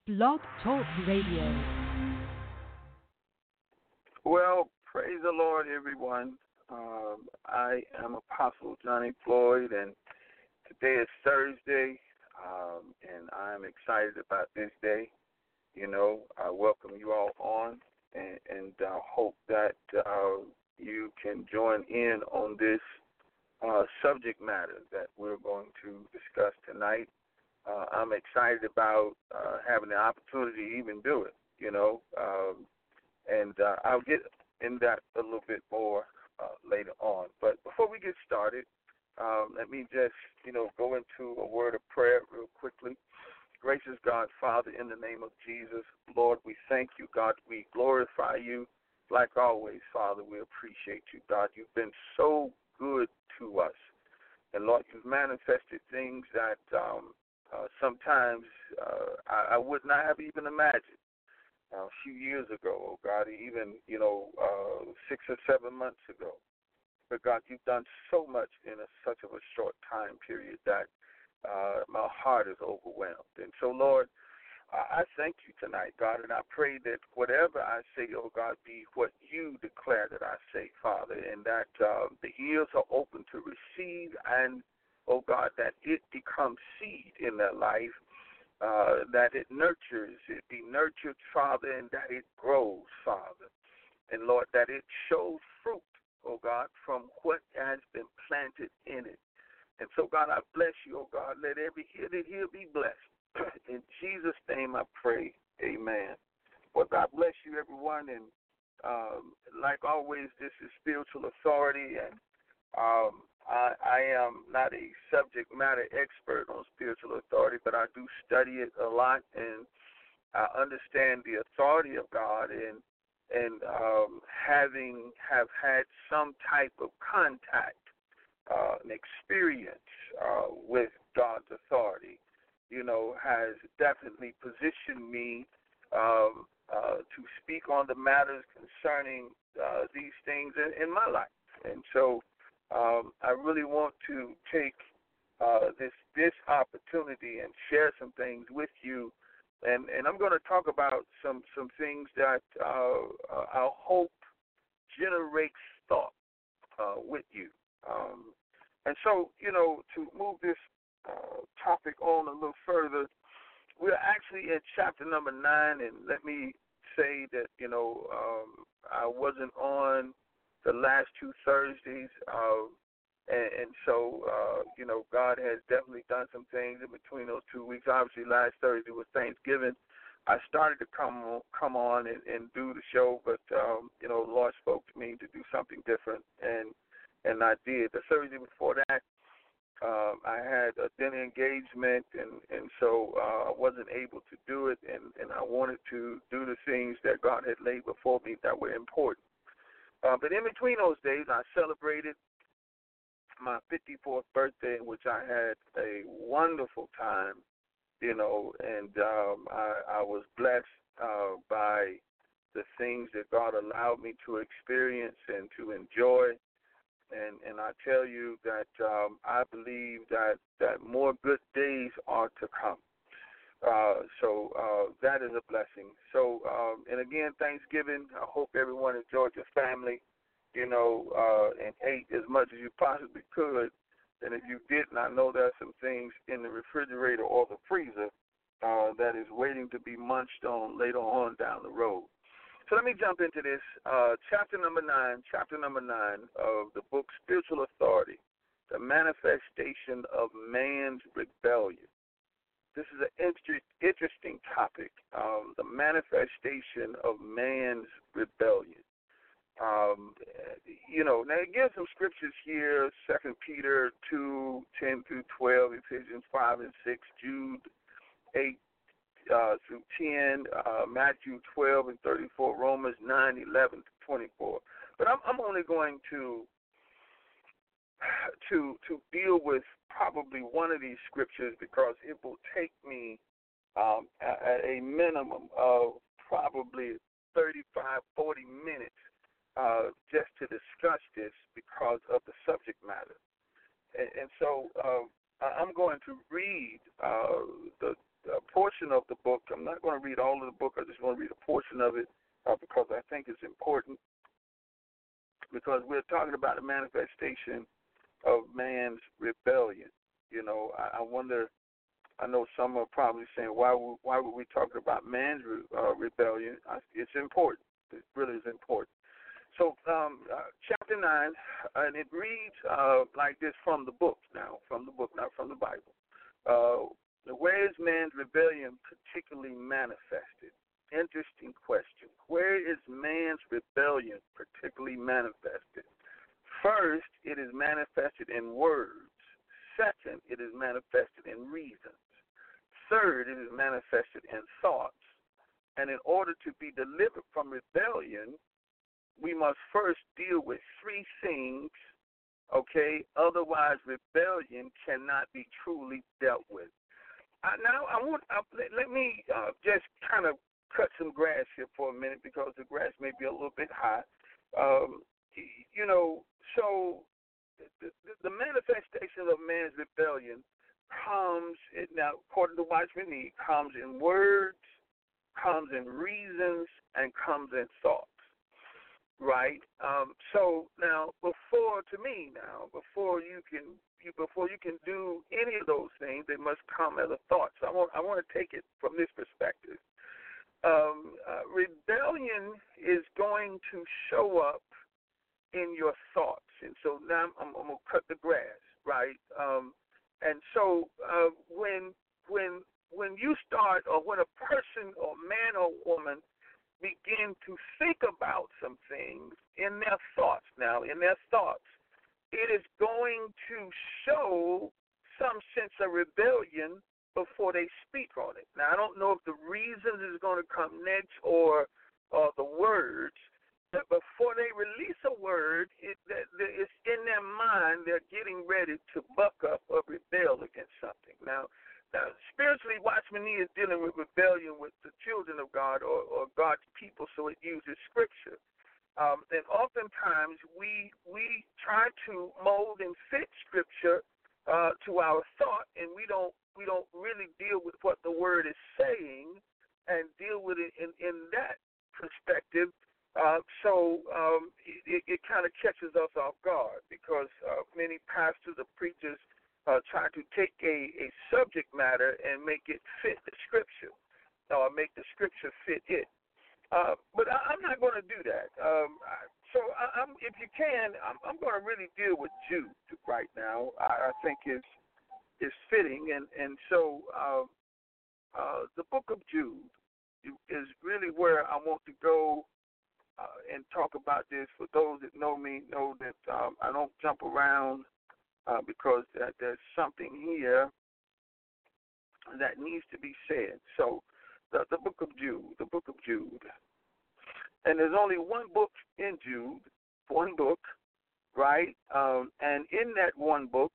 Blog Talk Radio. Well, praise the Lord, everyone. I am Apostle Johnny Floyd, and today is Thursday, and I'm excited about this day. You know, I welcome you all on, and hope that you can join in on this subject matter that we're going to discuss tonight. I'm excited about having the opportunity to even do it, you know, and I'll get in that a little bit more later on. But before we get started, let me just, go into a word of prayer real quickly. Gracious God, Father, in the name of Jesus, Lord, we thank you, God. We glorify you. Like always, Father, we appreciate you, God. You've been so good to us. And, Lord, you've manifested things that sometimes I would not have even imagined a few years ago, oh God, even, 6 or 7 months ago. But, God, you've done so much in such of a short time period that my heart is overwhelmed. And so, Lord, I thank you tonight, God, and I pray that whatever I say, oh God, be what you declare that I say, Father, and that the ears are open to receive and, oh God, that it becomes seed in their life, that it nurtures, it be nurtured, Father, and that it grows, Father. And, Lord, that it shows fruit, oh God, from what has been planted in it. And so, God, I bless you, oh God. Let every ear that hear be blessed. In Jesus' name I pray, amen. Well, God bless you, everyone. And like always, this is Spiritual Authority. And I am not a subject matter expert on spiritual authority, but I do study it a lot. And I understand the authority of God and have had some type of contact, an experience with God's authority, has definitely positioned me to speak on the matters concerning these things in my life. And so I really want to take this opportunity and share some things with you. And I'm going to talk about some things that I hope generates thought with you. And so, to move this topic on a little further, we're actually at chapter number 9, and let me say that, I wasn't on the last 2 Thursdays, and so, God has definitely done some things in between those 2 weeks. Obviously, last Thursday was Thanksgiving. I started to come on and do the show, but, the Lord spoke to me to do something different, and I did. The Thursday before that, I had a dinner engagement, and so I wasn't able to do it, and I wanted to do the things that God had laid before me that were important. But in between those days, I celebrated my 54th birthday, in which I had a wonderful time, and I was blessed by the things that God allowed me to experience and to enjoy. And I tell you that I believe that more good days are to come. So that is a blessing. So, and again, Thanksgiving, I hope everyone enjoyed your family, and ate as much as you possibly could. And if you didn't, I know there are some things in the refrigerator or the freezer that is waiting to be munched on later on down the road. So let me jump into this. Chapter number 9 of the book Spiritual Authority, the manifestation of man's rebellion. This is an interesting topic, the manifestation of man's rebellion. Now it gives some scriptures here, 2 Peter 2:10 through 12, Ephesians 5 and 6, Jude 8 through 10, Matthew 12 and 34, Romans 9:11 to 24. But I'm only going to deal with probably one of these scriptures because it will take me at a minimum of probably 35, 40 minutes just to discuss this because of the subject matter. And so I'm going to read the portion portion of the book. I'm not going to read all of the book. I just want to read a portion of it because I think it's important, because we're talking about the manifestation of man's rebellion. I wonder, I know some are probably saying, why would we talk about man's rebellion? It's important. It really is important. So chapter 9, and it reads like this from the book, not from the Bible. Where is man's rebellion particularly manifested? Interesting question. Where is man's rebellion particularly manifested? First, it is manifested in words. Second, it is manifested in reasons. Third, it is manifested in thoughts. And in order to be delivered from rebellion, we must first deal with three things, okay? Otherwise, rebellion cannot be truly dealt with. Now, let me just kind of cut some grass here for a minute, because the grass may be a little bit high. So the manifestation of man's rebellion comes, now according to Watchman Nee, comes in words, comes in reasons, and comes in thoughts. Right. So now, before you can do any of those things, they must come as a thought. So I want to take it from this perspective. Rebellion is going to show up in your thoughts, and so now I'm gonna cut the grass, right? And so when you start, or when a person or man or woman begin to think about some things in their thoughts. Now, in their thoughts, it is going to show some sense of rebellion before they speak on it. Now, I don't know if the reasons is going to come next or the words, but before they release a word, it's in their mind, they're getting ready to buck up or rebel against something. Now, spiritually, Watchman Nee is dealing with rebellion with the children of God or God's people, so it uses Scripture. And oftentimes we try to mold and fit Scripture to our thought, and we don't really deal with what the Word is saying and deal with it in that perspective. So it kind of catches us off guard, because many pastors or preachers try to take a subject matter and make it fit the Scripture, or make the Scripture fit it. But I'm not going to do that. So if you can, I'm going to really deal with Jude right now. I think is fitting, and so the book of Jude is really where I want to go and talk about this. For those that know me, know that I don't jump around. Because there's something here that needs to be said. So, the book of Jude, and there's only one book in Jude, right? And in that one book,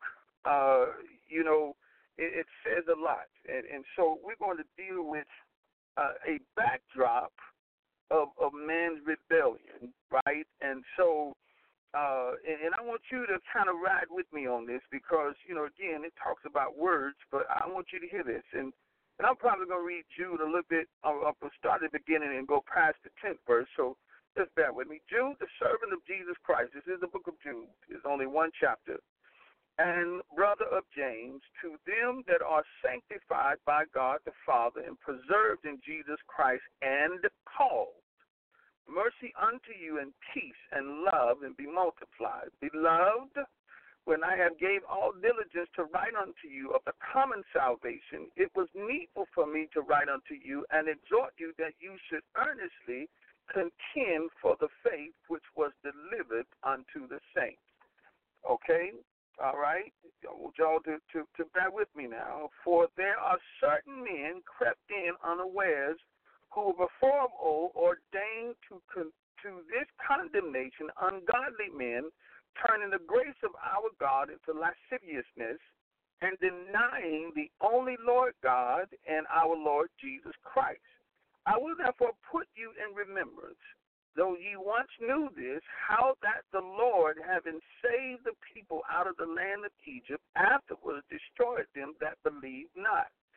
it says a lot, and so we're going to deal with a backdrop of man's rebellion, right? And so. And I want you to kind of ride with me on this, because, again, it talks about words, but I want you to hear this. And I'm probably going to read Jude a little bit, I'll start at the beginning and go past the 10th verse, so just bear with me. Jude, the servant of Jesus Christ. This is the book of Jude. It's only one chapter. And brother of James, to them that are sanctified by God the Father and preserved in Jesus Christ and called, mercy unto you and peace and love and be multiplied. Beloved, when I have gave all diligence to write unto you of the common salvation, it was needful for me to write unto you and exhort you that you should earnestly contend for the faith which was delivered unto the saints. Okay? All right? I want y'all to bear with me now. For there are certain men crept in unawares, who before of old ordained to this condemnation ungodly men, turning the grace of our God into lasciviousness, and denying the only Lord God and our Lord Jesus Christ. I will therefore put you in remembrance, though ye once knew this, how that the Lord, having saved the people out of the land of Egypt, afterwards destroyed them that believed not,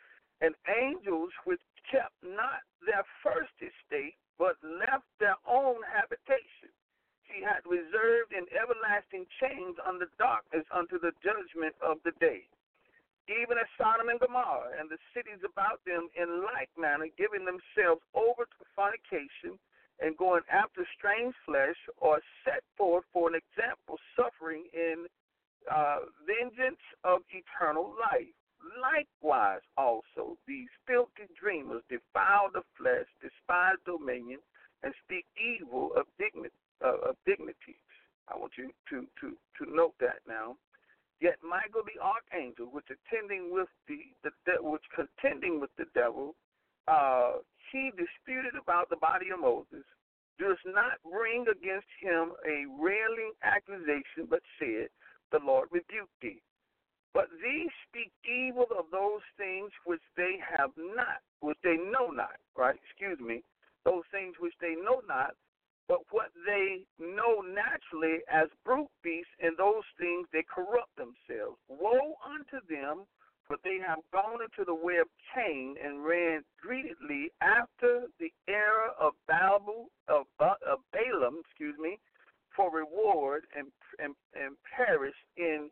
and angels which kept not their first estate, but left their own habitation, he had reserved in everlasting chains under darkness unto the judgment of the day. Even as Sodom and Gomorrah and the cities about them in like manner, giving themselves over to fornication and going after strange flesh, are set forth for an example, suffering in vengeance of eternal life. Likewise also these filthy dreamers defile the flesh, despise dominion, and speak evil of dignities. I want you to note that now. Yet Michael the archangel, which contending with the devil, he disputed about the body of Moses, does not bring against him a railing accusation, but said, the Lord rebuke thee. But these speak evil of those things which they have not, which they know not, right? Those things which they know not, but what they know naturally as brute beasts, and those things they corrupt themselves. Woe unto them, for they have gone into the way of Cain and ran greedily after the error of Balaam, for reward, and perished in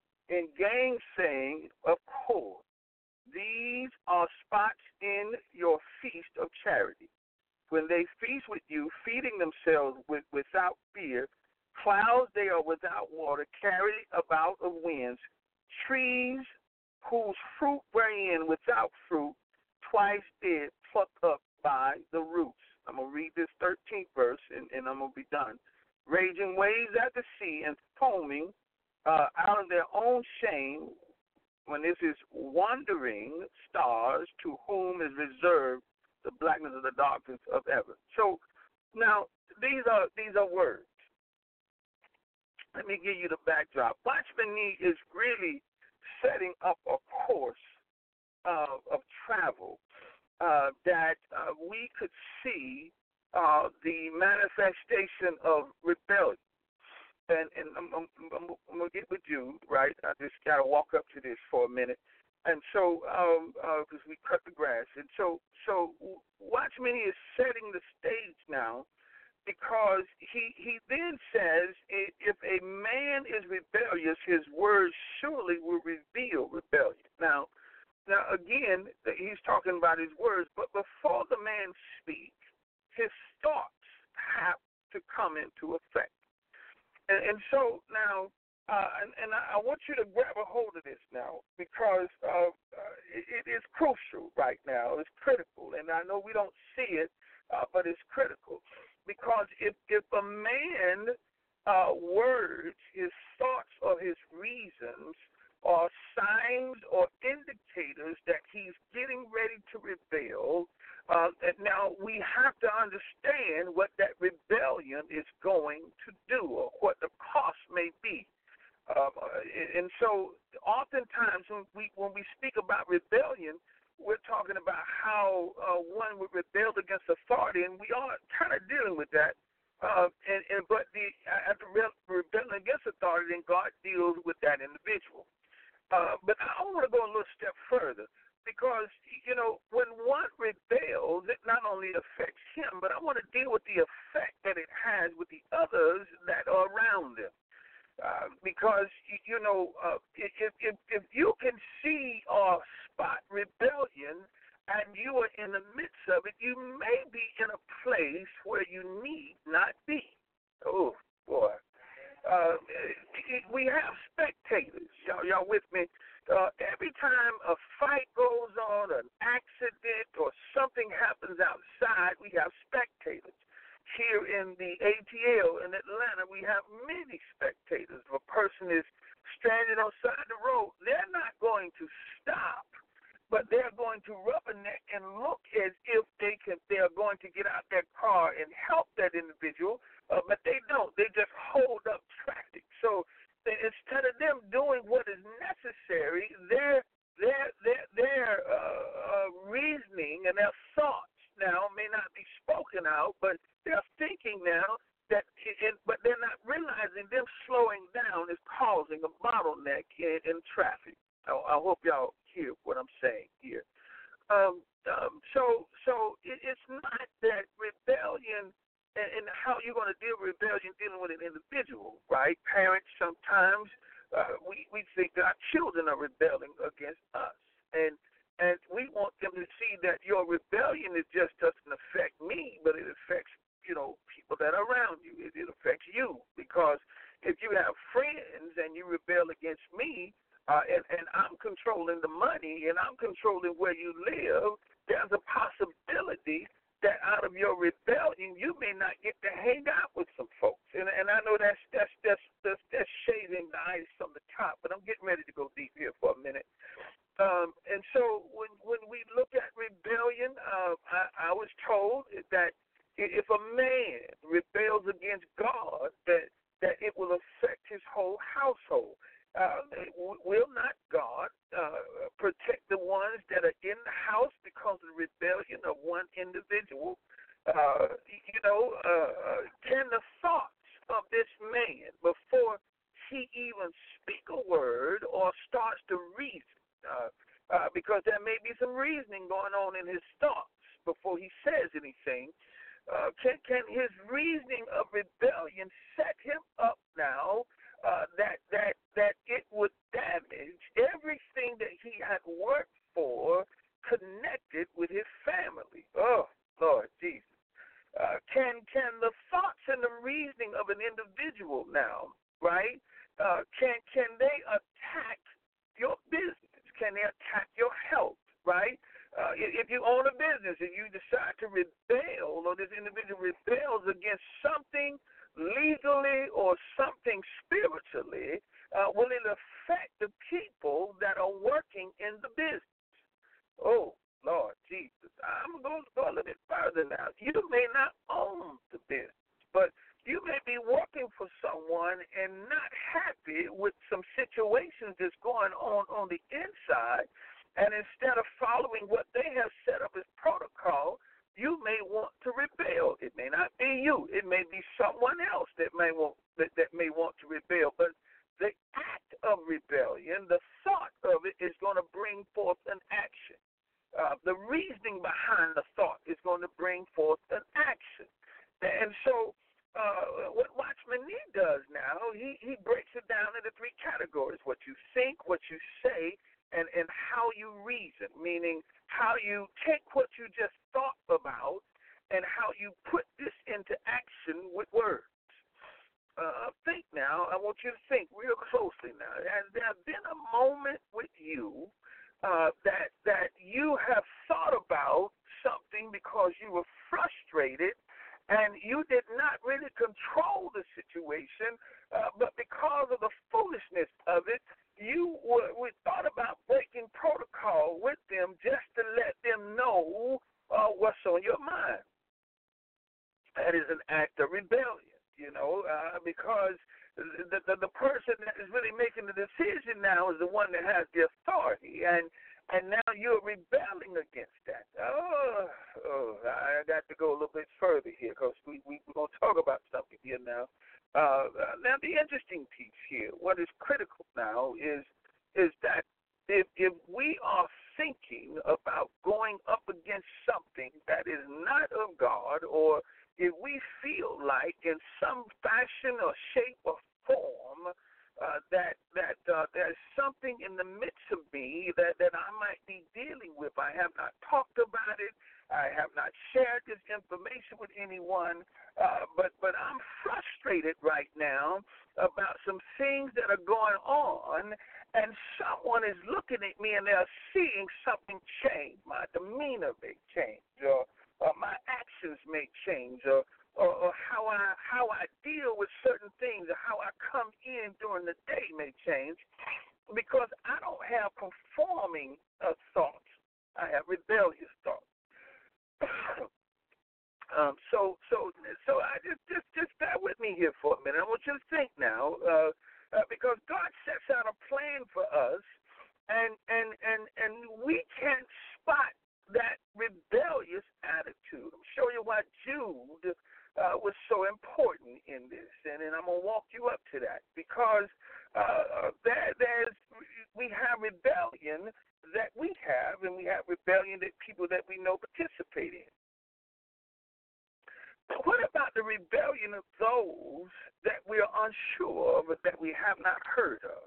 gainsaying of cord. These are spots in your feast of charity. When they feast with you, feeding themselves without fear, clouds they are without water, carried about of winds, trees whose fruit wherein without fruit, twice dead, plucked up by the roots. I'm going to read this 13th verse, and I'm going to be done. Raging waves at the sea and foaming out of their own shame, when this is wandering stars, to whom is reserved the blackness of the darkness of ever. So now these are words. Let me give you the backdrop. Watchman Nee is really setting up a course of travel that we could see the manifestation of rebellion. And I'm going to get with you, right? I just got to walk up to this for a minute. And so, because we cut the grass. And so Watchman is setting the stage now, because he then says, if a man is rebellious, his words surely will reveal rebellion. Now again, he's talking about his words, but before the man speaks, his thoughts have to come into effect. And so now, and I want you to grab a hold of this now, because it is crucial right now. It's critical, and I know we don't see it, but it's critical, because if a man words, his thoughts, or his reasons are signs or indicators that he's getting ready to rebel, now we have to understand what that rebellion is going to do, or what the cost may be. And so oftentimes when we speak about rebellion, we're talking about how one would rebel against authority, and we are kind of dealing with that. But after rebelling against authority, then God deals with that individual. But I want to go a little step further, because, when one rebels, it not only affects him, but I want to deal with the effect that it has with the others that are around them. Because, if you can see or spot rebellion and you are in the midst of it, you may be in a place where you need not be. Oh, boy. We have spectators. Y'all with me? Every time a fight goes on, an accident, or something happens outside, we have spectators. Here in the ATL in Atlanta, we have many spectators. If a person is stranded on the side of the road, they're not going to stop, but they're going to rubberneck and look as if they are going to get out their car and help that individual, but they don't. They just hold up traffic. So instead of them doing what is necessary, their reasoning and their thoughts now may not be spoken out, but they're thinking now but they're not realizing them slowing down is causing a bottleneck in traffic. I hope y'all hear what I'm saying here. It's not that rebellion and how you're going to deal with rebellion dealing with an individual, right? Parents sometimes we think that our children are rebelling against us, and we want them to see that your rebellion it just doesn't affect me, but it affects people that are around you. It affects you because if you have friends and you rebel against me, and I'm controlling the money and I'm controlling where you live, there's a possibility that out of your rebellion you may not get to hang out with some folks. And I know that's shaving the ice from the top, but I'm getting ready to go deep here for a minute. And so when we look at rebellion, I was told that if a man rebels against God, that it will affect his whole household. Will not God protect the ones that are in the house because of the rebellion of one individual? Can the thoughts of this man before he even speak a word or starts to reason, because there may be some reasoning going on in his thoughts before he says anything, can his reasoning of rebellion set him up now that it would damage everything that he had worked for connected with his family? Oh, Lord Jesus. Can the thoughts and the reasoning of an individual now, right, can they attack your business? Can they attack your health, right? If you own a business and you decide to rebel, or this individual rebels against something legally or something spiritually, will it affect the people that are working in the business? Oh, Lord Jesus. I'm going to go a little bit further now. You may not own the business, but you may be working for someone and not happy with some situations that's going on the inside, and instead of following what they have set up as protocol, you may want to rebel. It may not be you. It may be someone else that may want to rebel. But the act of rebellion, the thought of it, is going to bring forth an action. The reasoning behind the thought is going to bring forth an action. And so what Watchman Nee does now, he breaks it down into three categories: what you think, what you say, and how you reason, meaning how you take what you just thought about and how you put this into action with words. Think now. I want you to think real closely now. Has there been a moment with you that you have thought about something because you were frustrated and you did not really control the situation, but because of the foolishness of it, you thought about breaking protocol with them just to let them know what's on your mind? That is an act of rebellion, because the person that is really making the decision now is the one that has the authority, and now you're rebelling against that. I got to go a little bit further here because we're going to talk about something here now. Now, the interesting piece here, what is critical now is that if we are thinking about going up against something that is not of God, or if we feel like in some fashion or shape or form that there's something in the midst of me that I might be dealing with, I have not talked about it, I have not shared this information with anyone, but I'm frustrated right now about some things that are going on, and someone is looking at me and they're seeing something change. My demeanor may change, or my actions may change, or how I deal with certain things, or how I come in during the day may change, because I don't have conforming thoughts. I have rebellious thoughts. So I just bear with me here for a minute. I want you to think now, because God sets out a plan for us, and we can't spot that rebellious attitude. I'm showing you why Jude was so important in this, and I'm gonna walk you up to that, because we have rebellion that we have, and we have rebellion rebellion that people that we know participate in. But what about the rebellion of those that we are unsure of or that we have not heard of?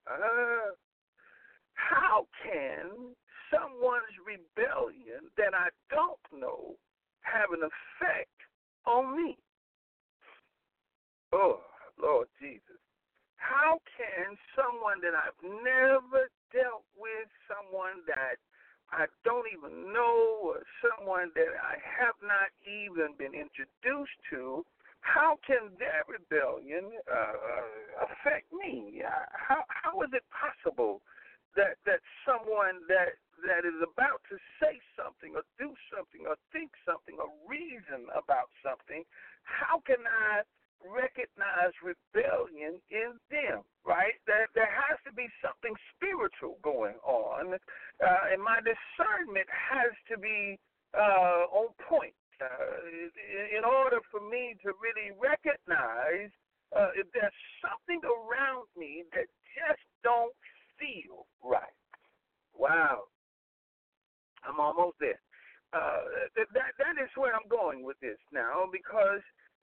How can someone's rebellion that I don't know have an effect on me? Oh, Lord Jesus. How can someone that I've never dealt with, someone that I don't even know, or someone that I have not even been introduced to, how can their rebellion affect me? How is it possible that someone that is about to say something or do something or think something or reason about something, how can I recognize rebellion in them, right? There has to be something spiritual going on, and my discernment has to be on point in order for me to really recognize if there's something around me that just don't feel right. Wow. I'm almost there. That is where I'm going with this now, because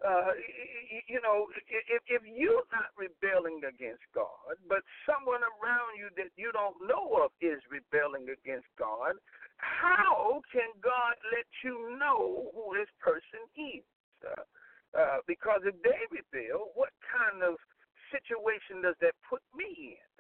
if you're not rebelling against God, but someone around you that you don't know of is rebelling against God, how can God let you know who this person is? Because if they rebel, what kind of situation does that put me in?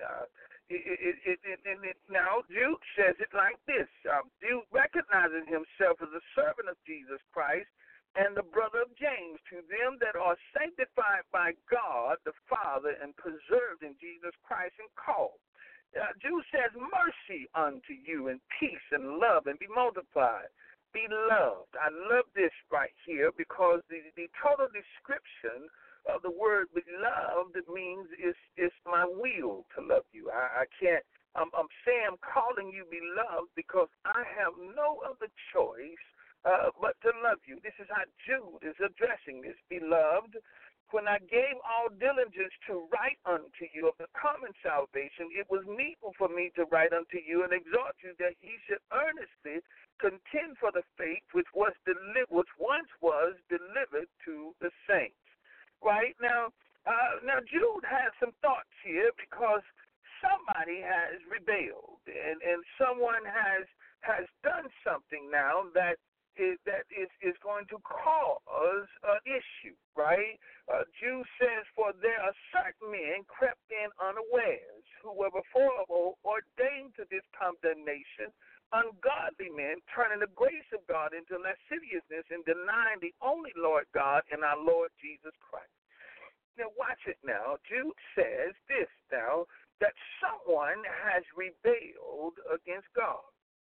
Now, Jude says it like this. Jude recognizes himself as a servant of Jesus Christ and the brother of James, to them that are sanctified by God the Father and preserved in Jesus Christ and called. Jude says, mercy unto you and peace and love and be multiplied. Be loved. I love this right here because the total description of the word beloved means it's my will to love you. I can't, I'm saying I'm calling you beloved because I have no other choice but to love you. This is how Jude is addressing this. Beloved, when I gave all diligence to write unto you of the common salvation, it was needful for me to write unto you and exhort you that ye should earnestly contend for the faith which once was delivered to the saints. Right now, Jude has some thoughts here because somebody has rebelled and someone has done something now that is going to cause an issue, right? Jude says, for there are certain men crept in unawares, who were before ordained to this condemnation, ungodly men, turning the grace of God into lasciviousness and denying the only Lord God and our Lord Jesus Christ. Now watch it now. Jude says this now, that someone has rebelled against God.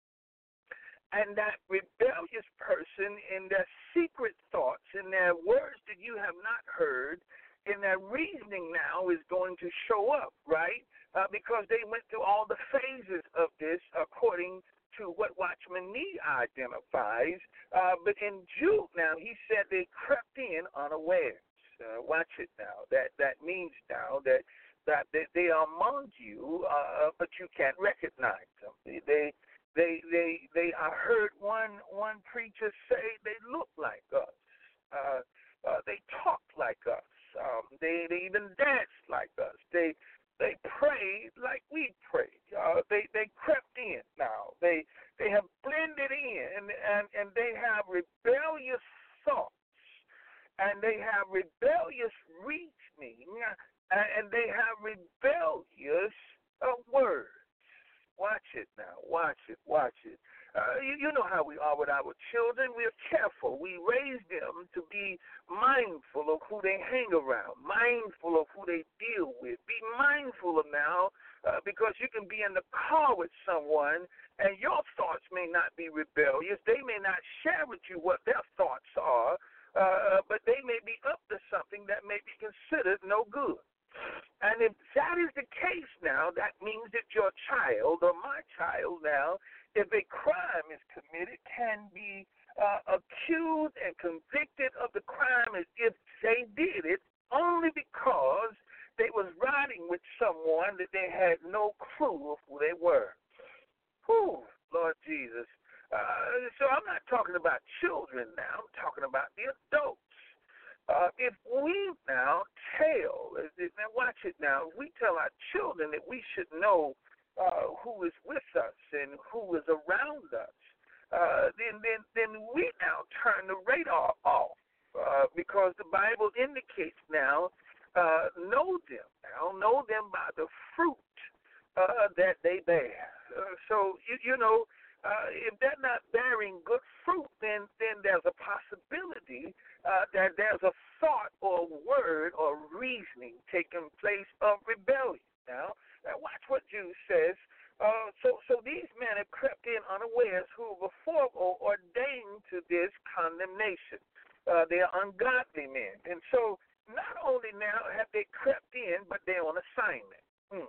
And that rebellious person in their secret thoughts, in their words that you have not heard, in their reasoning now is going to show up, right? Because they went through all the phases of this according to what Watchman Nee identifies. But in Jude now, he said they crept in unawares. Watch it now. That means now that they are among you, but you can't recognize them. I heard one preacher say they look like us. They talk like us. They even dance like us. They pray like we pray. They crept in now. They have blended in and they have rebellious thoughts. And they have rebellious reasoning, and they have rebellious words. Watch it now. Watch it. You know how we are with our children. We're careful. We raise them to be mindful of who they hang around, mindful of who they deal with. Be mindful of now because you can be in the car with someone and your thoughts may not be rebellious. They may not share with you what their thoughts are, but they may be up to something that may be considered no good. And if that is the case now, that means that your child or my child now, if a crime is committed, can be accused and convicted of the crime as if they did it only because they was riding with someone that they had no clue of who they were. Whew, Lord Jesus. So I'm not talking about children now. I'm talking about the adults. If we now now watch it now, if we tell our children that we should know who is with us and who is around us, then we now turn the radar off because the Bible indicates now, know them by the fruit that they bear. So if they're not bearing good fruit, then there's a possibility that there's a thought or word or reasoning taking place of rebellion. Now watch what Jude says. So these men have crept in unawares who before were ordained to this condemnation. They are ungodly men. And so not only now have they crept in, but they're on assignment.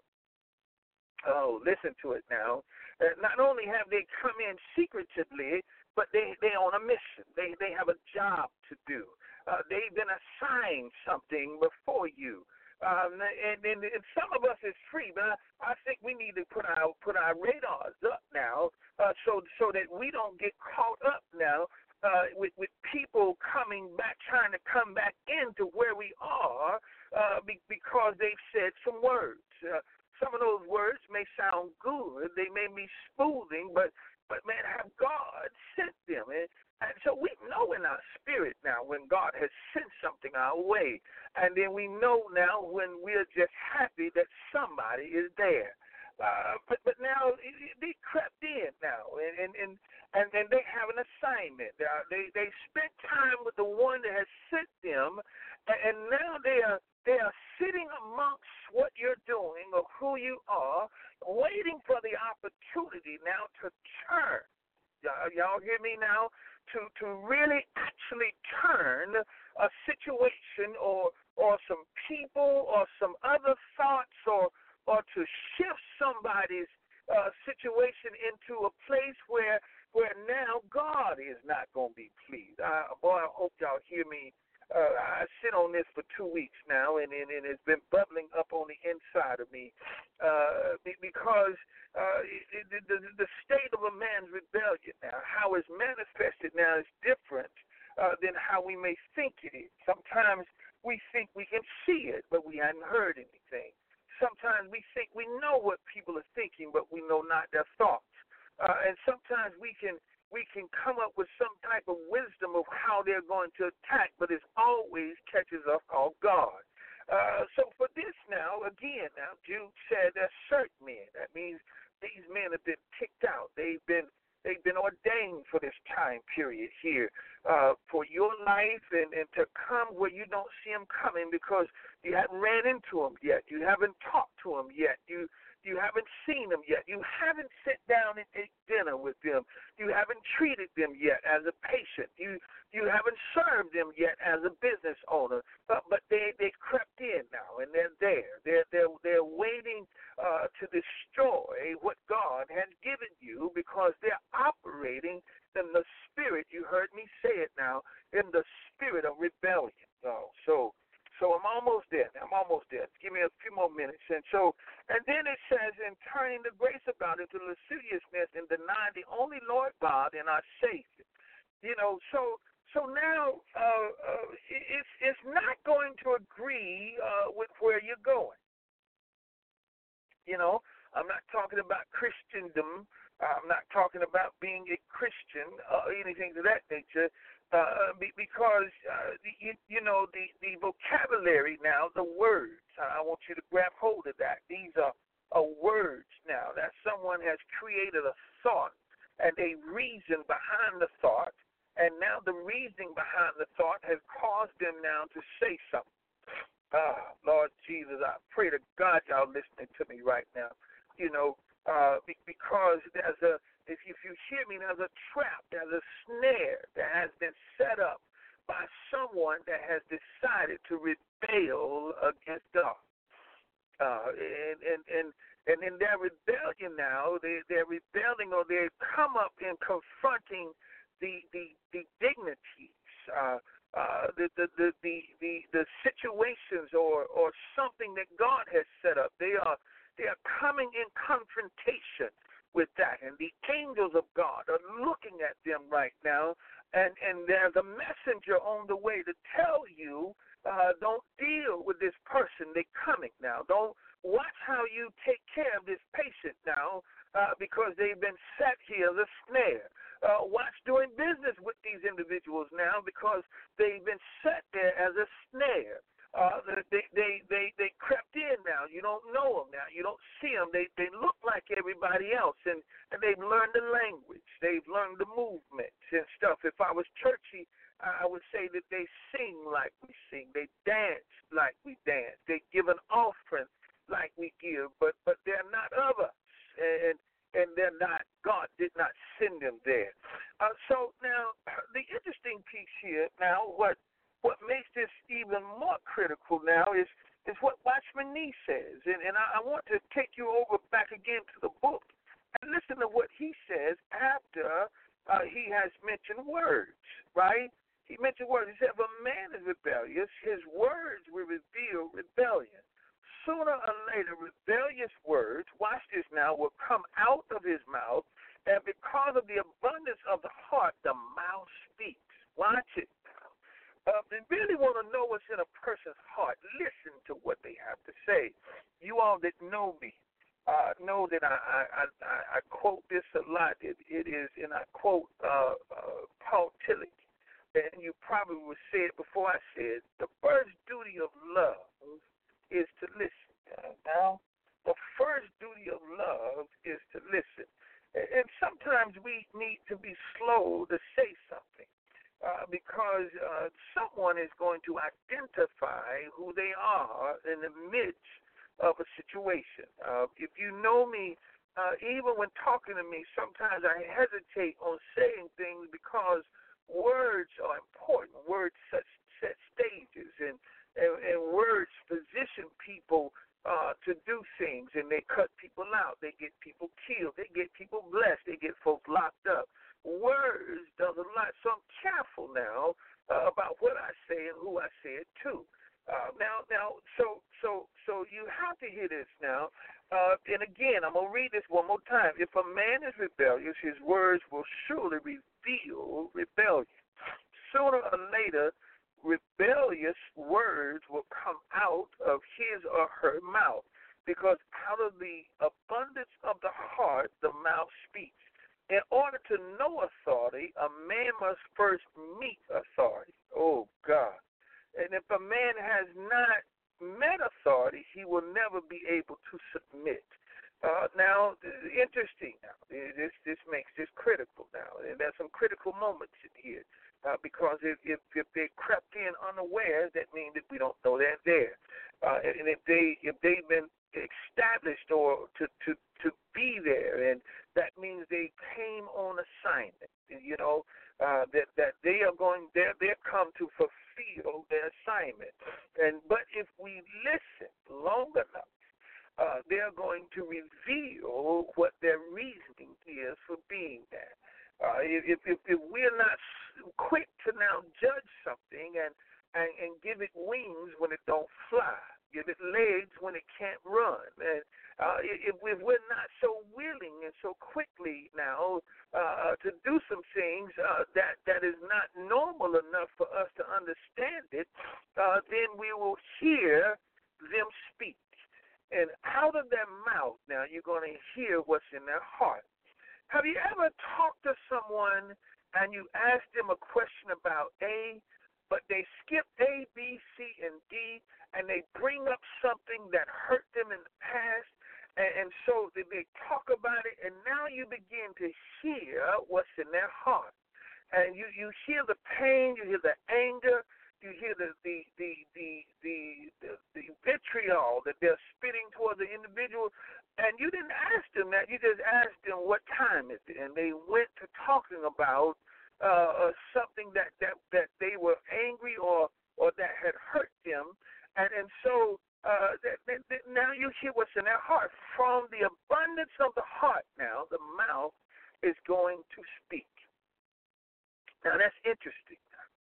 Oh, listen to it now. Not only have they come in secretively, but they're on a mission. They have a job to do. They've been assigned something before you. And some of us is free, but I think we need to put our radars up now, so that we don't get caught up now with people coming back, trying to come back into where we are because they've said some words. Some of those words may sound good, they may be smoothing, but man, have God sent them? And so we know in our spirit now when God has sent something our way. And then we know now when we're just happy that somebody is there. But now they crept in now, and they have an assignment. They spent time with the one that has sent them, and now they are sitting amongst what you're doing or who you are, waiting for the opportunity now to turn. Y'all hear me now? To really actually turn a situation or some people or some other thoughts or to shift somebody's situation into a place where now God is not going to be pleased. Boy, I hope y'all hear me. I sit on this for 2 weeks now, and it's been bubbling up on the inside of me because the state of a man's rebellion now, how it's manifested now, is different than how we may think it is. Sometimes we think we can see it, but we hadn't heard anything. Sometimes we think we know what people are thinking, but we know not their thoughts. And sometimes we can come up with some type of wisdom of how they're going to attack, but it always catches us off guard. So for this now, again, Jude said there's certain men. That means these men have been picked out. They've been ordained for this time period here, for your life and to come where you don't see them coming because you haven't ran into them yet. You haven't talked to them yet. You haven't seen them yet. You haven't sat down and ate dinner with them. You haven't treated them yet as a patient. You haven't served them yet as a business owner. But they crept in now, and they're there. They're waiting to destroy what God has given you because they're operating in the spirit. You heard me say it now, in the spirit of rebellion. So I'm almost there. Give me a few more minutes. And then it says, in turning the grace of God into lasciviousness and denying the only Lord God and our Savior. So now it's not going to agree with where you're going. I'm not talking about Christendom. I'm not talking about being a Christian or anything of that nature. Because the vocabulary now, the words, I want you to grab hold of that. These are words now that someone has created a thought and a reason behind the thought, and now the reasoning behind the thought has caused them now to say something. Lord Jesus, I pray to God y'all listening to me right now. Because if you hear me, there's a trap, there's a snare that has been set up by someone that has decided to rebel against God. And in their rebellion now, they're rebelling, or they come up in confronting the dignities, the situations or something that God has set up. They are coming in confrontation with that, and the angels of God are looking and there's a messenger on the way to tell you, don't deal with this person. They're coming now. Don't watch how you take care of this patient now, because they've been set here as a snare. Watch doing business with these individuals now because they've been set there as a snare. They crept in now. You don't know them now. You don't see them. They look like everybody else, and they've learned the language. They've learned the movements and stuff. If I was churchy, I would say that they sing like we sing. They dance like we dance. They give an offering like we give, but they're not of us, and they're not. God did not send them there. So now the interesting piece here now, what makes this even more critical now is what Watchman Nee says. And I want to take you over back again to the book and listen to what he says after he has mentioned words, right? He mentioned words. He said, if a man is rebellious, his words will reveal rebellion. Sooner or later, rebellious words, watch this now, will come out of his mouth, and because of the abundance of the heart, the mouth speaks. Watch it. They really want to know what's in a person's heart. Listen to what they have to say. You all that know me know that I quote this a lot. It is, and I quote Paul Tillich, and you probably would say it before I said, the first duty of love is to listen. Now, the first duty of love is to listen. And sometimes we need to be slow to say something. Because someone is going to identify who they are in the midst of a situation. If you know me, even when talking to me, sometimes I hesitate on saying things because words are important. Words set stages, and words position people to do things, and they cut people out. They get people killed. They get people blessed. They get folks locked up. Words does a lot, so I'm careful now about what I say and who I say it to. So you have to hear this now. And again, I'm gonna read this one more time. If a man is rebellious, his words will surely reveal rebellion. Sooner or later, rebellious words will come out of his or her mouth, because out of the abundance of the heart, the mouth speaks. In order to know authority, a man must first meet authority. Oh, God. And if a man has not met authority, he will never be able to submit. Now, interesting now. This makes this critical now. And there's some critical moments in here. Because if they crept in unaware, that means that we don't know they're there. And if they've been established or to be there, and that means they came on assignment. You know, that they are going there. They're come to fulfill their assignment. But if we listen long enough, they're going to reveal what their reasoning is for being there. If we're not quick to now judge something and give it wings when it don't fly, give it legs when it can't run, and if we're not so willing and so quickly now to do some things that is not normal enough for us to understand it, then we will hear them speak. And out of their mouth now you're going to hear what's in their heart. Have you ever talked to someone and you ask them a question about A, but they skip A, B, C, and D, and they bring up something that hurt them in the past, and so they talk about it, and now you begin to hear what's in their heart. And you hear the pain, you hear the anger, you hear the vitriol that they're spitting toward the individual. And you didn't ask them that. You just asked them, what time is it? And they went to talking about something that they were angry or that had hurt them. And so now you hear what's in their heart. From the abundance of the heart now, the mouth is going to speak. Now that's interesting.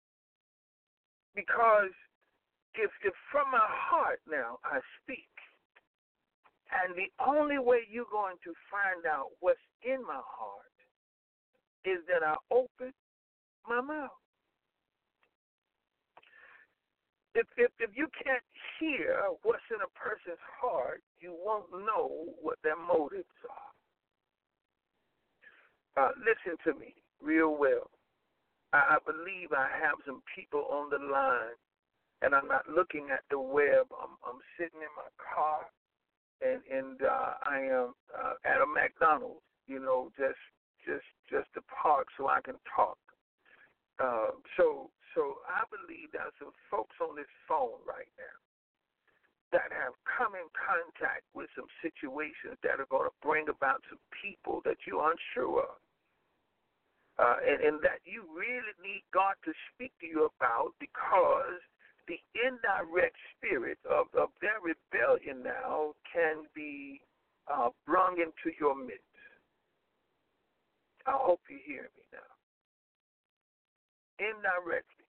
Because if from my heart now I speak, and the only way you're going to find out what's in my heart is that I open my mouth. If you can't hear what's in a person's heart, you won't know what their motives are. Listen to me real well. I believe I have some people on the line, and I'm not looking at the web. I'm sitting in my car, and I am at a McDonald's. You know, just to park so I can talk. So I believe there's some folks on this phone right now that have come in contact with some situations that are going to bring about some people that you're unsure of. And that you really need God to speak to you about, because the indirect spirit of their rebellion now can be brung into your midst. I hope you hear me now. Indirectly,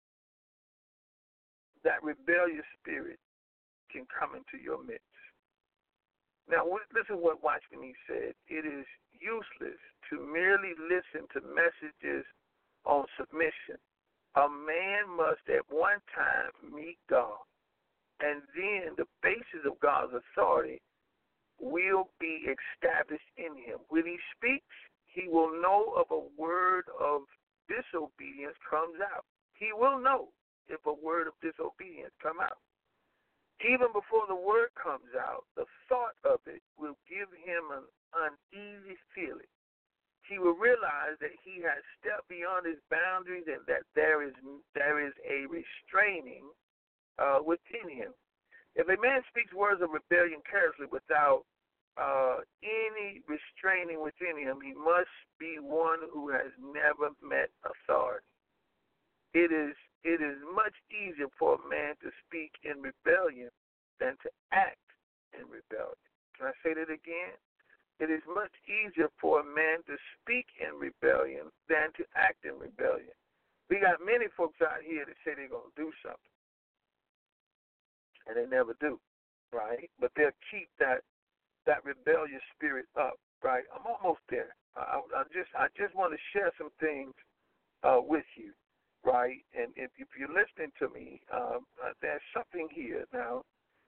that rebellious spirit can come into your midst. Now, listen to what Watchman Nee said. It is useless to merely listen to messages on submission. A man must at one time meet God, and then the basis of God's authority will be established in him. When he speaks, he will know of a word of disobedience comes out. He will know if a word of disobedience come out. Even before the word comes out, the thought of it will give him an uneasy feeling. He will realize that he has stepped beyond his boundaries and that there is a restraining within him. If a man speaks words of rebellion carelessly without any restraining within him, he must be one who has never met authority. It is much easier for a man to speak in rebellion than to act in rebellion. Can I say that again? It is much easier for a man to speak in rebellion than to act in rebellion. We got many folks out here that say they're going to do something, and they never do, right? But they'll keep that rebellious spirit up, right? I'm almost there. I just want to share some things with you, right? And if you're listening to me, there's something here now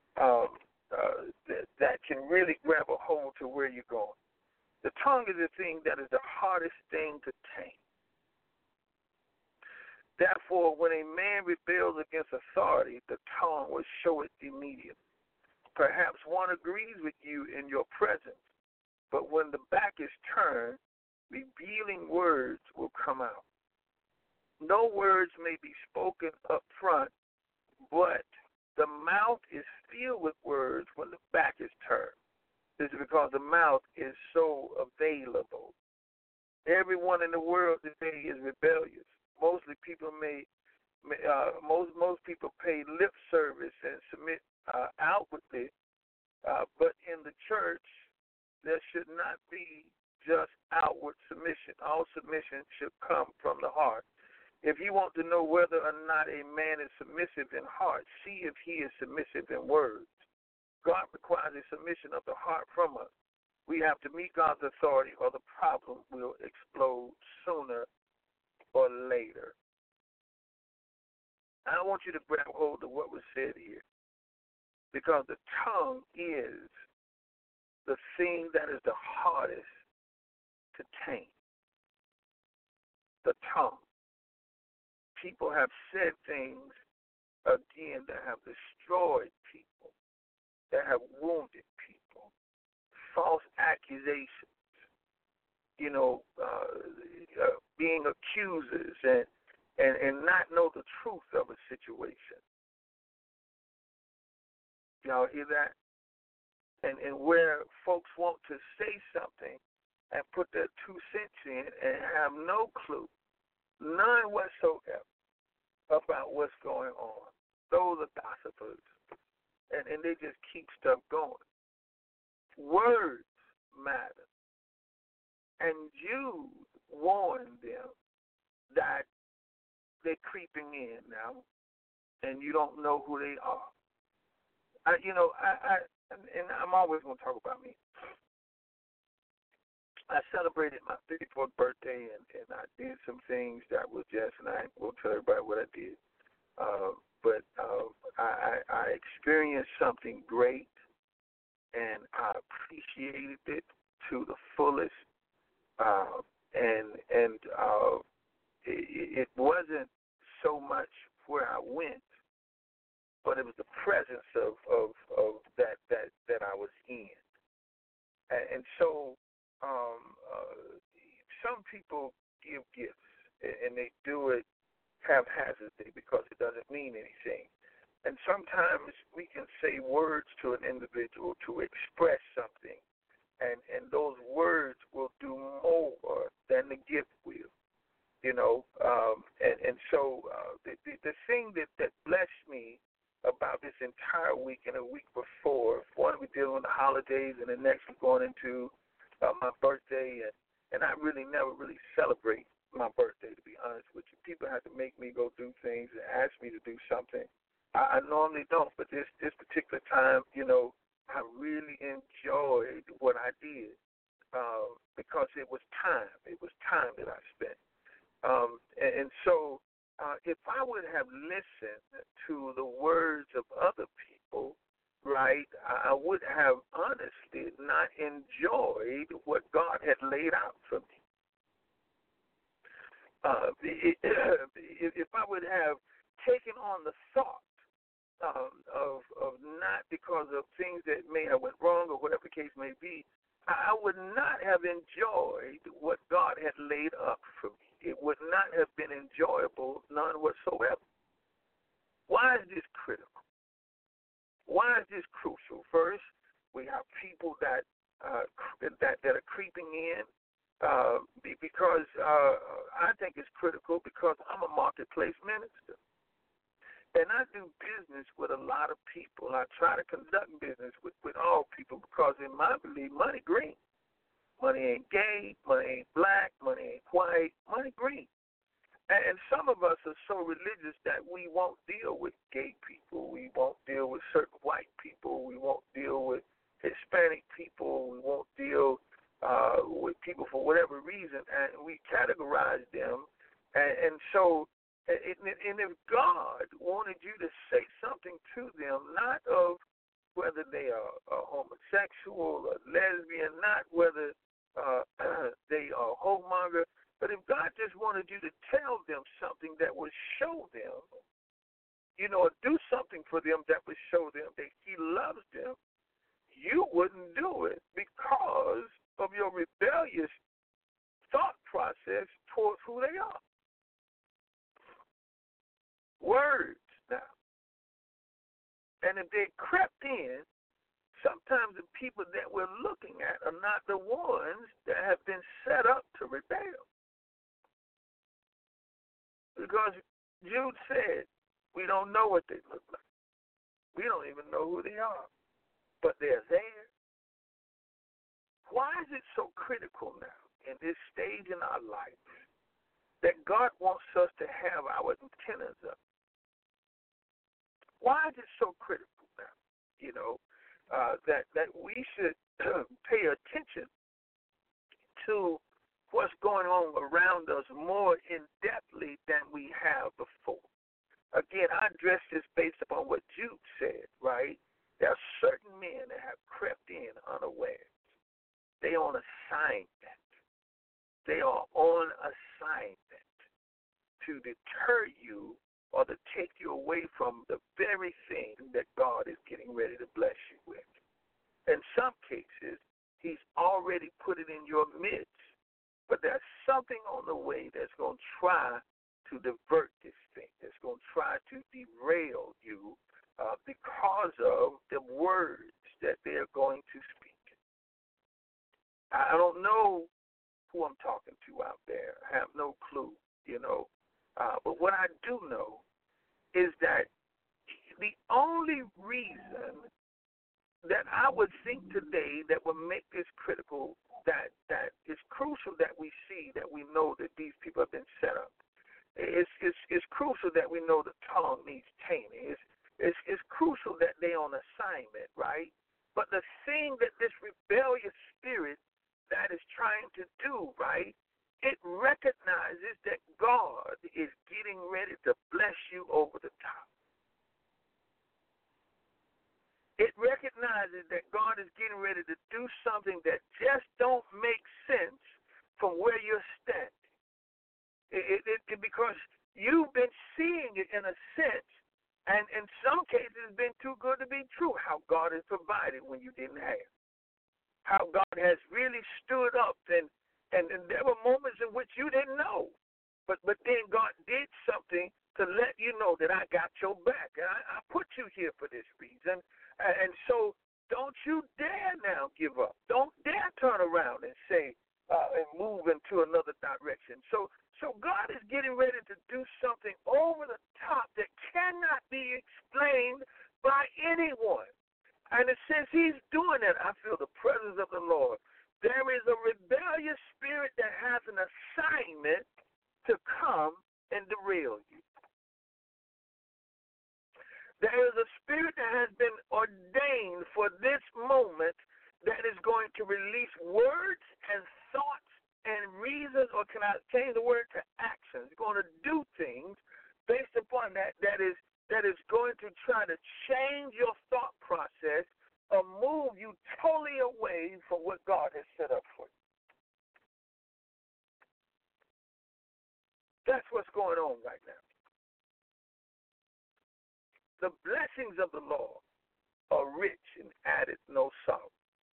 that can really grab a hold to where you're going. The tongue is the thing that is the hardest thing to tame. Therefore, when a man rebels against authority, the tongue will show it immediately. Perhaps one agrees with you in your presence, but when the back is turned, revealing words will come out. No words may be spoken up front, but the mouth is filled with words when the back is turned. This is because the mouth is so available. Everyone in the world today is rebellious. Mostly people most people pay lip service and submit outwardly, but in the church there should not be just outward submission. All submission should come from the heart. If you want to know whether or not a man is submissive in heart, see if he is submissive in words. God requires a submission of the heart from us. We have to meet God's authority, or the problem will explode sooner or later. I want you to grab hold of what was said here, because the tongue is the thing that is the hardest to tame. The tongue. People have said things, again, that have destroyed people, that have wounded people, false accusations, being accusers and not know the truth of a situation. Y'all hear that? And where folks want to say something and put their 2 cents in and have no clue, none whatsoever, about what's going on. Those are gossipers. And they just keep stuff going. Words matter. And Jude warned them that they're creeping in now, and you don't know who they are. And I'm always going to talk about me. I celebrated my 54th birthday, and I did some things that was just, and I won't tell everybody what I did. But I experienced something great, and I appreciated it to the fullest. And it wasn't so much where I went, but it was the presence of that I was in. And so some people give gifts, and they do it haphazardly because it doesn't mean anything. And sometimes we can say words to an individual to express something, and those words will do more than the gift will, you know. The thing that blessed me about this entire week and a week before, one, we're dealing with the holidays, and the next we're going into my birthday, and I really never really celebrate my birthday, to be honest with you. People have to make me go do things and ask me to do something. I normally don't, but this particular time, you know, I really enjoyed what I did because it was time. It was time that I spent. So if I would have listened to the words of other people, right, I would have honestly not enjoyed what God had laid out for me. If I would have taken on the thought of not because of things that may have went wrong or whatever the case may be, I would not have enjoyed what God had laid up for me. It would not have been enjoyable, none whatsoever. Why is this critical? Why is this crucial? First, we have people that are creeping in because I think it's critical because I'm a marketplace minister. And I do business with a lot of people. I try to conduct business with all people because in my belief, money green. Money ain't gay, money ain't black, money ain't white, money green. And some of us are so religious that we won't deal with gay people. We won't deal with certain white people. We won't deal with Hispanic people. We won't deal with people for whatever reason. And we categorize them. And so, and if God wanted you to say something to them, not of whether they are homosexual or lesbian, not whether they are homemonger, but if God just wanted you to tell them something that would show them, you know, or do something for them that would show them that He loves them, you wouldn't do it because of your rebellious thought process towards who they are. Words now. And if they crept in, sometimes the people that we're looking at are not the ones that have been set up to rebel. Because Jude said, we don't know what they look like. We don't even know who they are. But they're there. Why is it so critical now in this stage in our life that God wants us to have our antennas up? Why is it so critical now? You know, that we should pay attention to what's going on around us more in-depthly than we have before. Again, I address this based upon what Jude said, right? There are certain men that have crept in unawares. They are on assignment. They are on assignment to deter you or to take you away from the very thing that God is getting ready to bless you with. In some cases, He's already put it in your midst, but there's something on the way that's going to try to divert this thing, that's going to try to derail you because of the words that they're going to speak. I don't know who I'm talking to out there. I have no clue, you know. But what I do know is that the only reason that I would think today that would make this critical, that it's crucial that we see, that we know that these people have been set up. It's crucial that we know the tongue needs taming. It's crucial that they're on assignment, right? But the thing that this rebellious spirit that is trying to do right, it recognizes that God is getting ready to bless you over the top. It recognizes that God is getting ready to do something that just don't make sense from where you're standing. Because you've been seeing it in a sense, and in some cases it's been too good to be true, how God has provided when you didn't have. How God has really stood up, and there were moments in which you didn't know. But then God did something to let you know that I got your back. And I put you here for this reason. And so don't you dare now give up. Don't dare turn around and say, and move into another direction. So God is getting ready to do something over the top that cannot be explained by anyone. And since he's doing it, I feel the presence of the Lord. There is a rebellious spirit that has an assignment to come and derail you. There is a spirit that has been ordained for this moment that is going to release words and thoughts and reasons, or can I change the word to actions? It's going to do things based upon that is going to try to change your thought process or move you totally away from what God has set up for you. That's what's going on right now. The blessings of the Lord are rich and added no sorrow.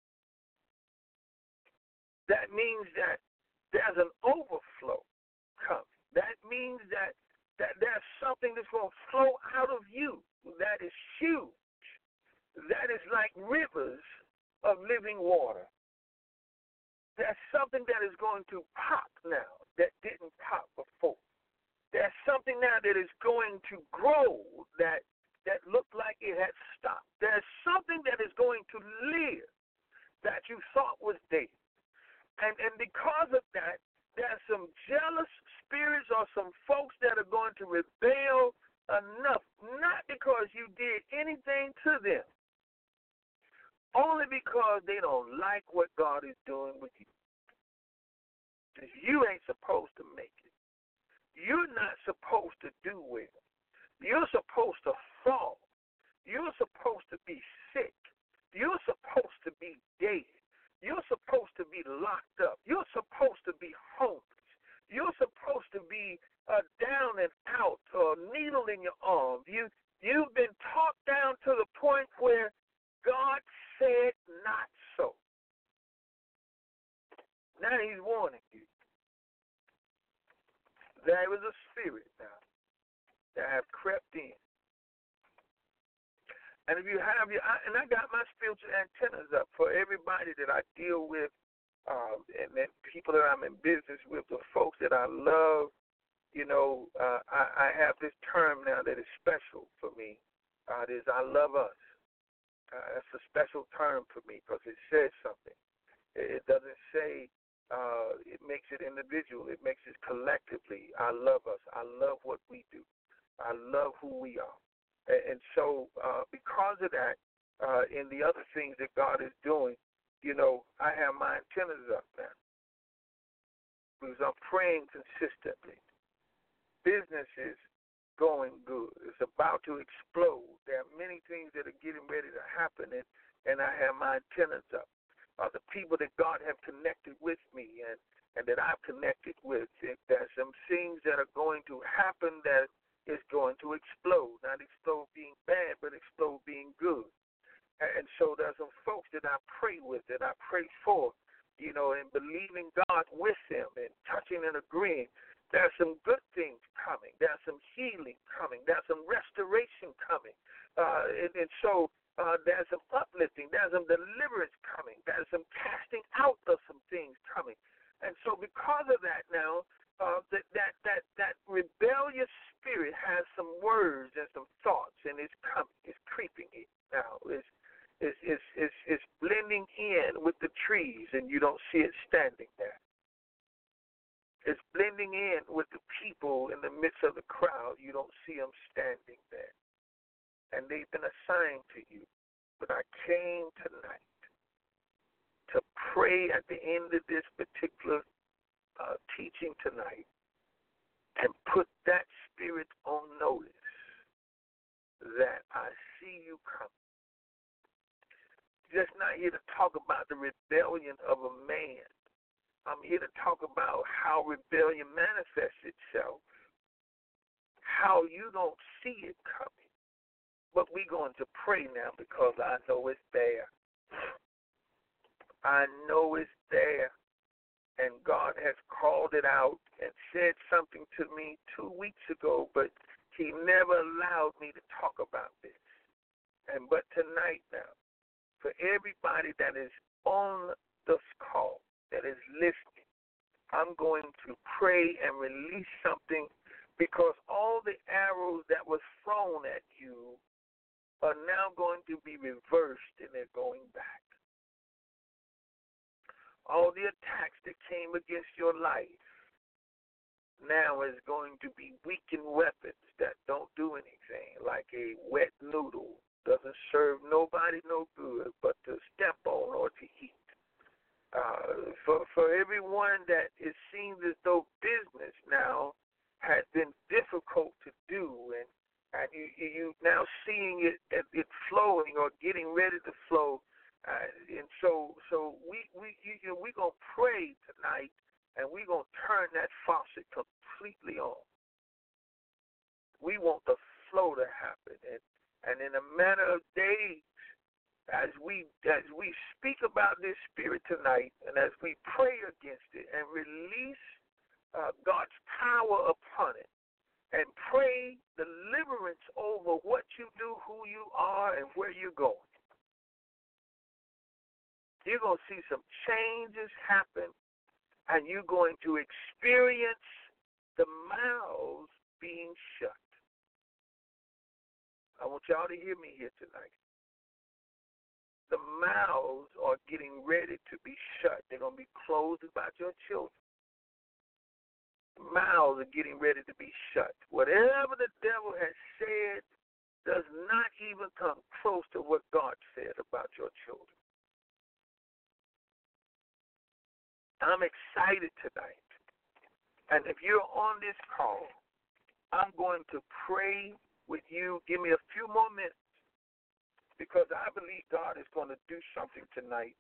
That means that there's an overflow coming. That means that there's something that's going to flow out of you that is huge. That is like rivers of living water. There's something that is going to pop now that didn't pop before. There's something now that is going to grow that looked like it had stopped. There's something that is going to live that you thought was dead. And because of that, there's some jealous spirits or some folks that are going to rebel enough, not because you did anything to them, only because they don't like what God is doing with you. Because you ain't supposed to make it. You're not supposed to do well. You're supposed to fall. You're supposed to be sick. You're supposed to be dead. You're supposed to be locked up. You're supposed to be homeless. You're supposed to be down and out or needle in your arm. You've been talked down to the point where God said not so. Now he's warning you. There is a spirit now that have crept in. And if you have and I got my spiritual antennas up for everybody that I deal with, and then people that I'm in business with, the folks that I love. I have this term now that is special for me. It is I love us. That's a special term for me because it says something. It doesn't say it makes it individual. It makes it collectively. I love us. I love what we do. I love who we are. And so because of that, and the other things that God is doing, I have my antennas up now because I'm praying consistently. Business is going good. It's about to explode. There are many things that are getting ready to happen, and I have my antennas up. The people that God have connected with me and that I've connected with, there's some things that are going to happen that is going to explode. Not explode being bad, but explode being good. And so there's some folks that I pray with, that I pray for, and believing God with them and touching and agreeing. There's some good things coming. There's some healing coming. There's some restoration coming. And so there's some uplifting. There's some deliverance coming. There's some casting out of some things coming. And so because of that now, that rebellious spirit has some words and some thoughts, and it's coming. It's creeping in now. It's blending in with the trees, and you don't see it standing there. It's blending in with the people in the midst of the crowd. You don't see them standing there. And they've been assigned to you. But I came tonight to pray at the end of this particular teaching tonight and put that spirit on notice that I see you coming. Just not here to talk about the rebellion of a man. I'm here to talk about how rebellion manifests itself, how you don't see it coming. But we're going to pray now because I know it's there. I know it's there. And God has called it out and said something to me 2 weeks ago, but he never allowed me to talk about this. But tonight now, for everybody that is on this call, that is listening, I'm going to pray and release something because all the arrows that was thrown at you are now going to be reversed and they're going back. All the attacks that came against your life now is going to be weakened weapons that don't do anything, like a wet noodle. Doesn't serve nobody no good but to step on or to eat. For everyone that it seems as though business now has been difficult to do, and you now seeing it flowing or getting ready to flow, and so we're gonna pray tonight, and we're gonna turn that faucet completely on. We want the flow to happen, and in a matter of days, as we speak about this spirit tonight, and as we pray against it and release God's power upon it, and pray deliverance over what you do, who you are, and where you're going, you're going to see some changes happen, and you're going to experience the mouths being shut. I want y'all to hear me here tonight. The mouths are getting ready to be shut. They're going to be closed about your children. The mouths are getting ready to be shut. Whatever the devil has said does not even come close to what God said about your children. I'm excited tonight. And if you're on this call, I'm going to pray with you. Give me a few more minutes, because I believe God is going to do something tonight,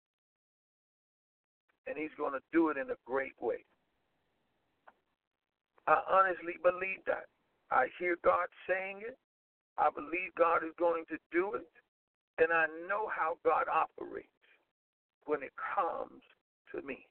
and he's going to do it in a great way. I honestly believe that. I hear God saying it. I believe God is going to do it, and I know how God operates when it comes to me.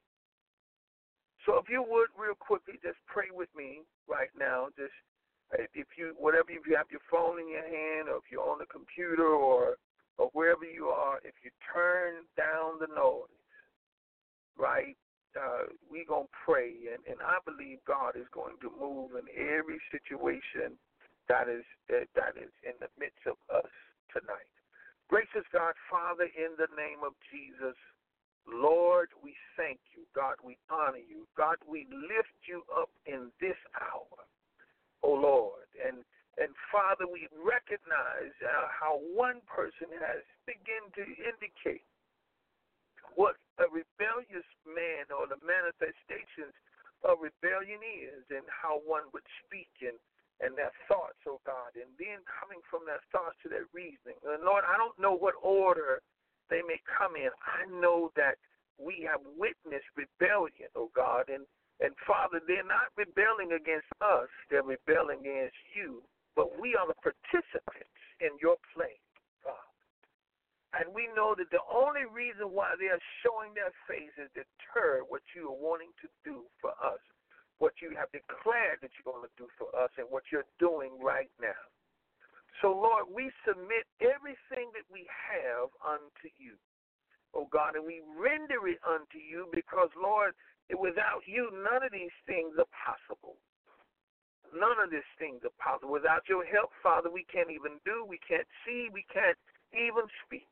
So if you would, real quickly, just pray with me right now. Just if you have your phone in your hand, or if you're on the computer, or wherever you are, if you turn down the noise, right, we're going to pray, and I believe God is going to move in every situation that is in the midst of us tonight. Gracious God, Father, in the name of Jesus, Lord, we thank you. God, we honor you. God, we lift you up in this hour, oh Lord. And Father, we recognize how one person has begun to indicate what a rebellious man, or the manifestations of rebellion is, and how one would speak and their thoughts, oh God, and then coming from their thoughts to their reasoning. And Lord, I don't know what order they may come in. I know that we have witnessed rebellion, oh God, and Father, they're not rebelling against us, they're rebelling against you, but we are the participants in your plan, God. And we know that the only reason why they are showing their face is to deter what you are wanting to do for us, what you have declared that you're going to do for us, and what you're doing right now. So, Lord, we submit everything that we have unto you, oh God, and we render it unto you because, Lord, without you, none of these things are possible. None of these things are possible. Without your help, Father, we can't even do, we can't see, we can't even speak.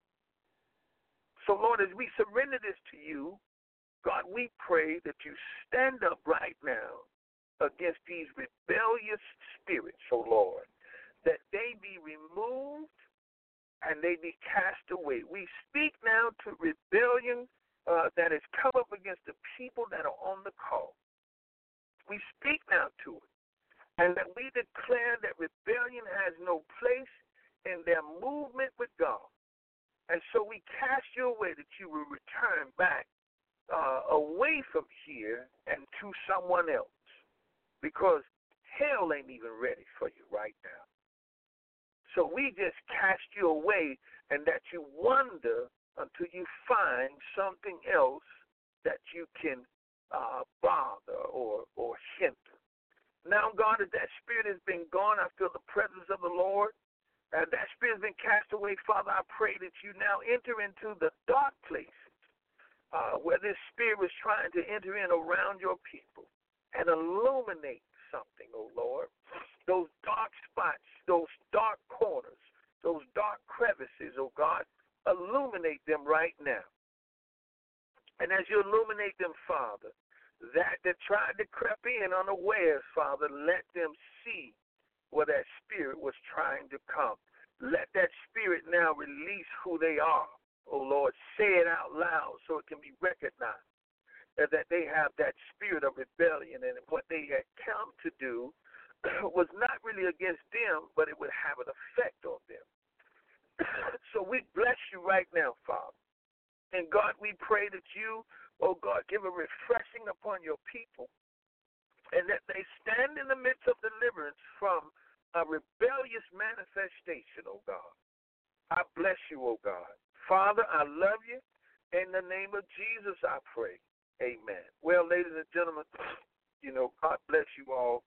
So, Lord, as we surrender this to you, God, we pray that you stand up right now against these rebellious spirits, oh Lord, that they be removed and they be cast away. We speak now to rebellion that has come up against the people that are on the call. We speak now to it, and that we declare that rebellion has no place in their movement with God. And so we cast you away that you will return back away from here and to someone else, because hell ain't even ready for you right now. So we just cast you away, and that you wander until you find something else that you can bother or hinder. Now, God, as that spirit has been gone, I feel the presence of the Lord. That spirit has been cast away, Father. I pray that you now enter into the dark places where this spirit was trying to enter in around your people and illuminate something, oh Lord. Those dark spots, those dark corners, those dark crevices, oh God, illuminate them right now. And as you illuminate them, Father, that tried to creep in unawares, Father, let them see where that spirit was trying to come. Let that spirit now release who they are. Oh, Lord, say it out loud so it can be recognized that they have that spirit of rebellion, and what they had come to do was not really against them, but it would have an effect on them. So we bless you right now, Father. And God, we pray that you, oh God, give a refreshing upon your people, and that they stand in the midst of deliverance from a rebellious manifestation, oh God. I bless you, oh God. Father, I love you. In the name of Jesus, I pray. Amen. Well, ladies and gentlemen, God bless you all.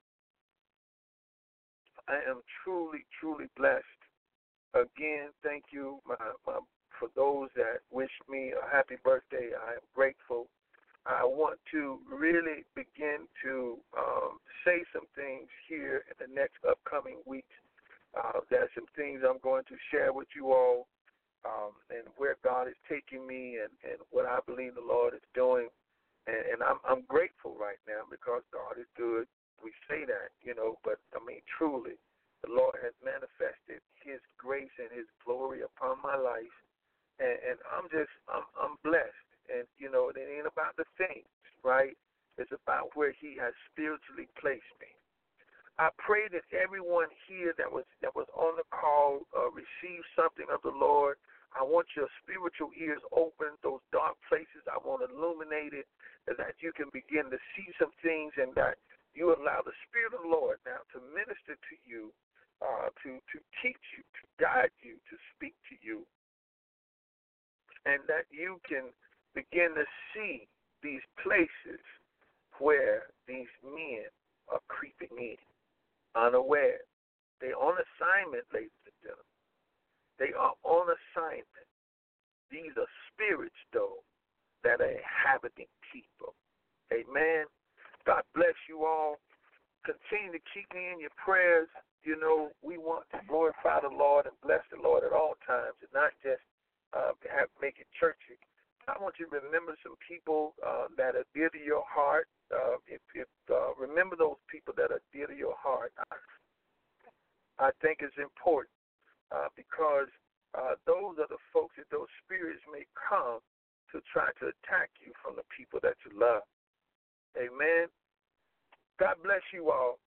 I am truly, truly blessed. Again, thank you for those that wished me a happy birthday. I am grateful. I want to really begin to say some things here in the next upcoming weeks. There's some things I'm going to share with you all, and where God is taking me, and what I believe the Lord is doing. And I'm grateful right now because God is good. We say that, but I mean, truly, the Lord has manifested his grace and his glory upon my life. And I'm blessed. And, it ain't about the things, right? It's about where he has spiritually placed me. I pray that everyone here that was on the call received something of the Lord. I want your spiritual ears open, those dark places. I want illuminated, that you can begin to see some things, and that you allow the Spirit of the Lord now to minister to you, to teach you, to guide you, to speak to you, and that you can begin to see these places where these men are creeping in unaware. They're on assignment, ladies and gentlemen. They are on assignment. These are spirits, though, that are inhabiting people. Amen. God bless you all. Continue to keep me in your prayers. We want to glorify the Lord and bless the Lord at all times, and not just make it churchy. I want you to remember some people that are dear to your heart. Remember those people that are dear to your heart. I think it's important because those are the folks that those spirits may come to try to attack you from the people that you love. Amen. God bless you all.